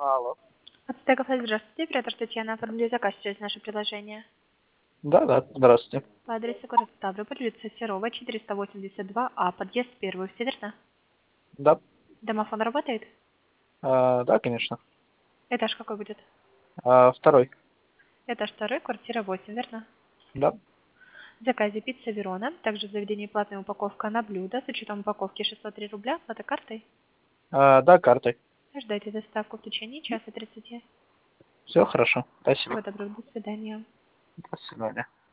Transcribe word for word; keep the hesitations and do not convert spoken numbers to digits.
Алло. Ацтек кафе, здравствуйте. Оператор Татьяна, оформили заказ через наше приложение. Да, да, здравствуйте. По адресу город Ставрополь, улица Серова, четыреста восемьдесят два А, подъезд первый, все верно? Да, Домофон работает? а, да, конечно. Этаж какой будет? А, второй. Этаж второй, квартира восемь, верно? Да. В заказе пицца Верона, также в заведении платная упаковка на блюдо, с учетом упаковки шестьсот три рубля, оплата картой. А, да, картой. Ждайте доставку в течение часа тридцати. Все хорошо. Спасибо. Всего доброго, до свидания. До свидания.